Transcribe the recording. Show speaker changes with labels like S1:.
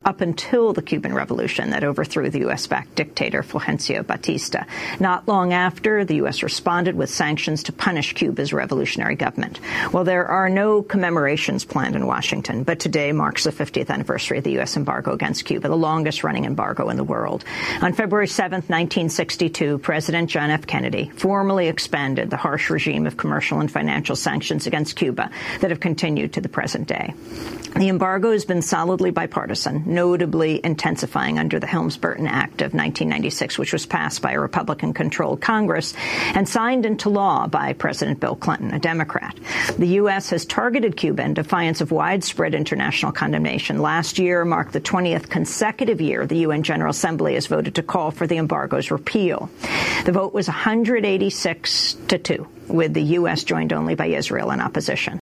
S1: up until the Cuban Revolution that overthrew the U.S.-backed dictator Fulgencio Batista. Not long after, the U.S. responded with sanctions to punish Cuba's revolutionary government. Well, there are no commemorations planned in Washington, but today marks the 50th anniversary of the U.S. embargo against Cuba, the longest-running embargo in the world. On February 7, 1962, President John F. Kennedy formally expanded the harsh regime of commercial and financial sanctions against Cuba that have continued to the present day. The embargo has been solidly bipartisan, notably intensifying under the Helms-Burton Act of 1996, which was passed by a Republican-controlled Congress and signed into law by President Bill Clinton, a Democrat. The U.S. has targeted Cuba in defiance of widespread international condemnation. Last year marked the 20th consecutive year the UN General Assembly has voted to call for the embargo's repeal. The vote was 186-2, with the U.S. joined only by Israel in opposition.